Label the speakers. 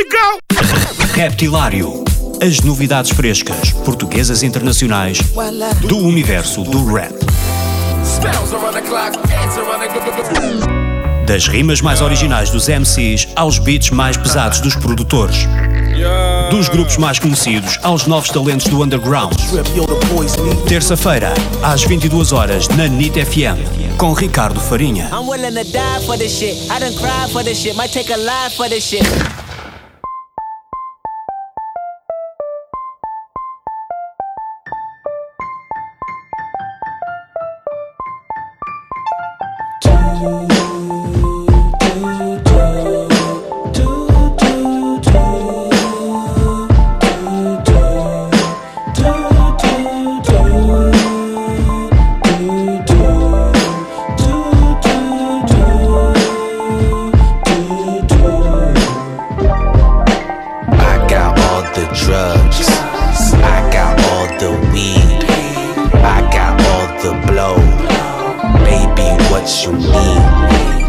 Speaker 1: we go!
Speaker 2: Reptilário. As novidades frescas, portuguesas e internacionais, do universo do rap. Das rimas mais originais dos MCs aos beats mais pesados dos produtores. Dos grupos mais conhecidos aos novos talentos do underground. Terça-feira, às 22 horas, na NIT FM, com Ricardo Farinha.
Speaker 3: I'm willing to die for this shit. I done cried for this shit. Might take a life for this shit.
Speaker 4: What you need?